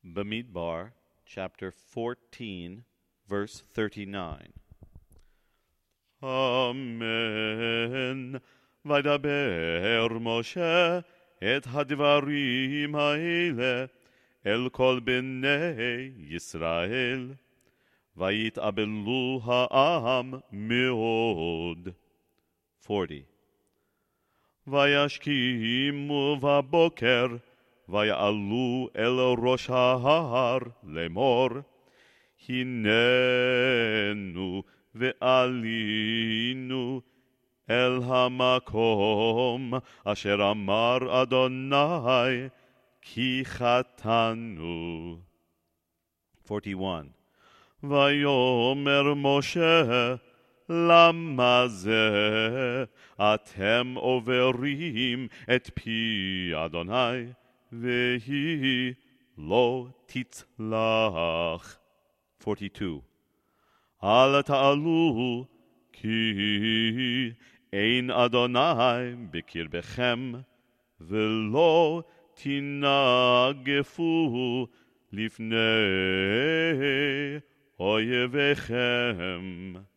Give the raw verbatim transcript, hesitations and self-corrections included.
Bamidbar, chapter fourteen, verse thirty-nine. Amen. וידבר משה את הדברים האלה אל כל בני ישראל, ויתאבלו העם מאוד. forty. וישכימו בבוקר, ויעלו אל ראש ההר לאמור, הננו ועלינו אל המקום אשר אמר אדוני כי חטאנו. forty-one. ויאמר משה, למה זה אתם עוברים את פי אדוני והיא לא תצלח. forty-two. אל תעלו כי אין אדוני בקרבכם, ולא תנגפו לפני אויביכם.